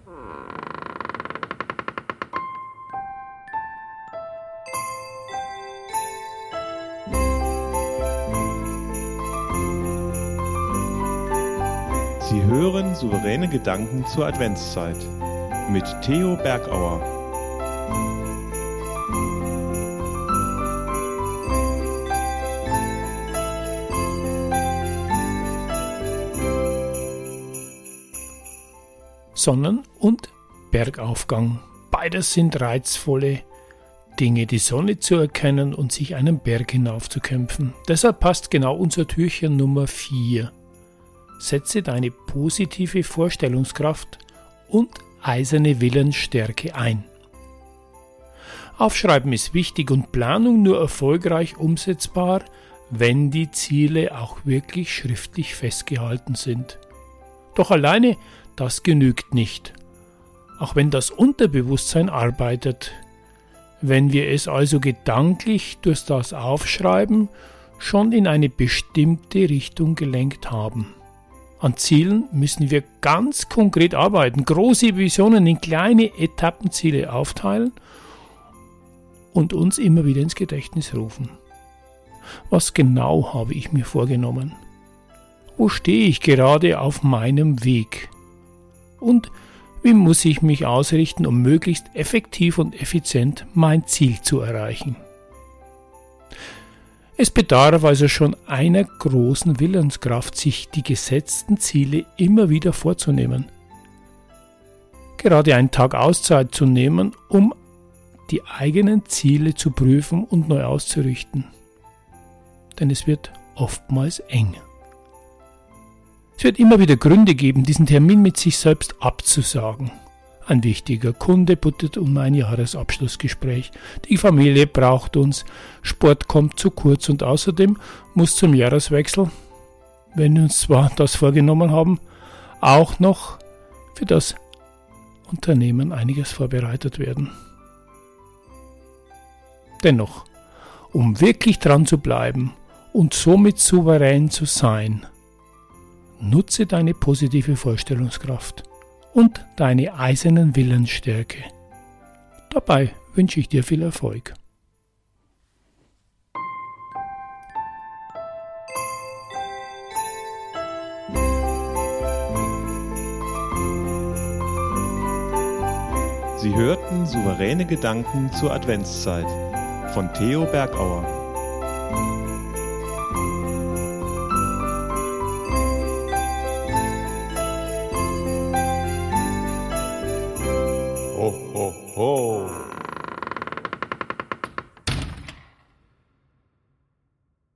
Sie hören souveräne Gedanken zur Adventszeit mit Theo Bergauer. Sonnen- und Bergaufgang. Beides sind reizvolle Dinge, die Sonne zu erkennen und sich einen Berg hinaufzukämpfen. Deshalb passt genau unser Türchen Nummer 4. Setze deine positive Vorstellungskraft und eiserne Willensstärke ein. Aufschreiben ist wichtig und Planung nur erfolgreich umsetzbar, wenn die Ziele auch wirklich schriftlich festgehalten sind. Doch alleine das genügt nicht, auch wenn das Unterbewusstsein arbeitet. Wenn wir es also gedanklich durch das Aufschreiben schon in eine bestimmte Richtung gelenkt haben. An Zielen müssen wir ganz konkret arbeiten, große Visionen in kleine Etappenziele aufteilen und uns immer wieder ins Gedächtnis rufen. Was genau habe ich mir vorgenommen? Wo stehe ich gerade auf meinem Weg? Und wie muss ich mich ausrichten, um möglichst effektiv und effizient mein Ziel zu erreichen? Es bedarf also schon einer großen Willenskraft, sich die gesetzten Ziele immer wieder vorzunehmen. Gerade einen Tag Auszeit zu nehmen, um die eigenen Ziele zu prüfen und neu auszurichten. Denn es wird oftmals eng. Es wird immer wieder Gründe geben, diesen Termin mit sich selbst abzusagen. Ein wichtiger Kunde bittet um ein Jahresabschlussgespräch. Die Familie braucht uns. Sport kommt zu kurz und außerdem muss zum Jahreswechsel, wenn wir uns zwar das vorgenommen haben, auch noch für das Unternehmen einiges vorbereitet werden. Dennoch, um wirklich dran zu bleiben und somit souverän zu sein, nutze deine positive Vorstellungskraft und deine eisernen Willensstärke. Dabei wünsche ich dir viel Erfolg. Sie hörten souveräne Gedanken zur Adventszeit von Theo Bergauer. Ho, ho, ho.